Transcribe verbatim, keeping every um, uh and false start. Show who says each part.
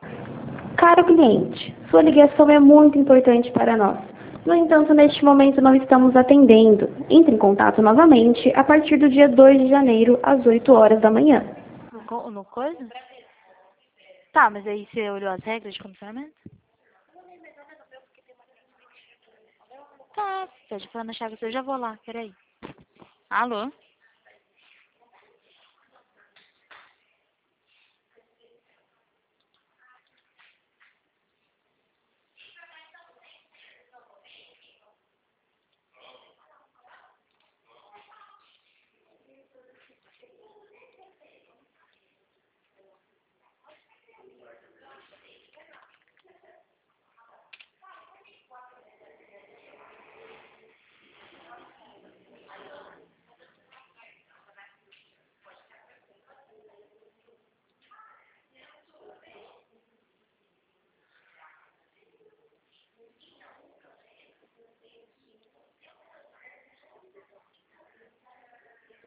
Speaker 1: Caro cliente, sua ligação é muito importante para nós. No entanto, neste momento não estamos atendendo. Entre em contato novamente a partir do dia dois de janeiro, às oito horas da manhã.
Speaker 2: No, co- no coisa? Tá, mas aí você olhou as regras de comissionamento? Tá, pede pra Ana Chagas, eu já vou lá, peraí. Alô?